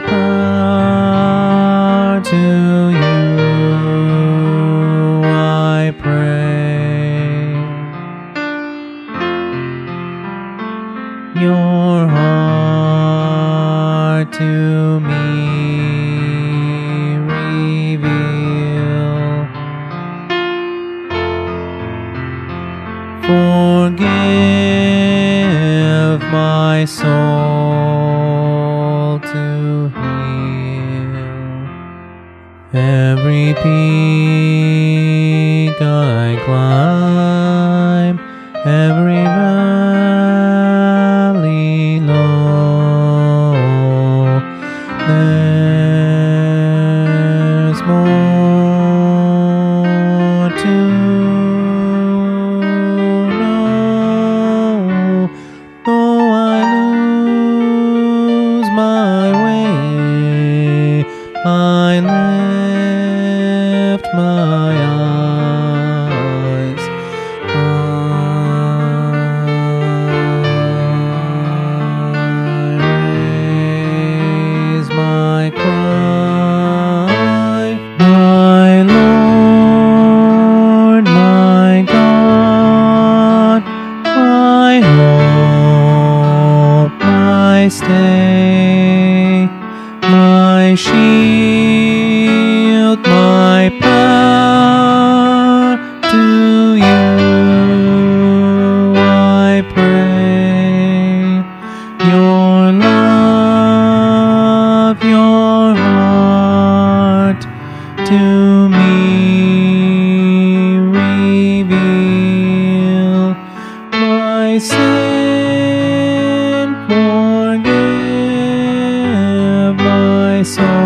power, to you I pray. Your heart to me reveal. Forgive my soul to heal. Every peak I climb, every valley low, there's more to know. Though I lose my way, I lift my eyes. I raise my cry, my Lord, my God, my hope, my stay, my shield, my power, to you I pray. Your love, your heart to me reveal. My sin forgive, my soul